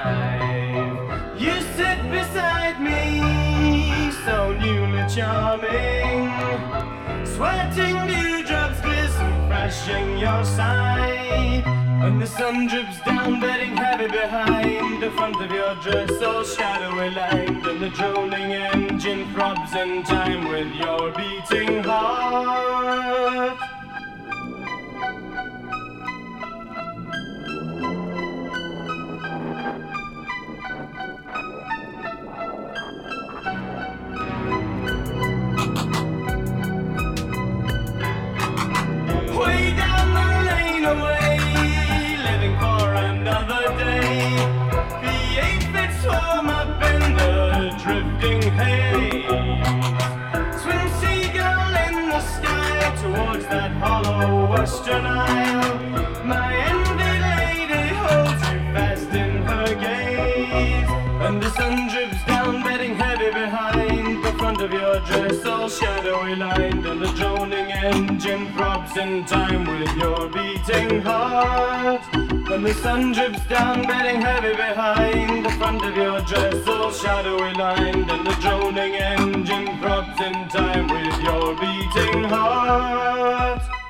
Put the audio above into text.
alive. You sit beside me, so newly charming, sweating dewdrops glisten fresh in your side. When the sun drips down, bedding heavy behind the front of your dress, all shadowy lined, and the droning engine throbs in time with your beating heart. Way down the lane away, living for another day. The 8-bit swam up in the drifting haze. Swim seagull in the sky towards that hollow western isle. My envied lady holds you fast in her gaze. And the sun drips down, bedding heavy behind the front of your dress, all shadowy lined, and the droning engine throbs in time with your beating heart. When the sun drips down, bedding heavy behind the front of your dress, all shadowy lined, and the droning engine throbs in time with your beating heart.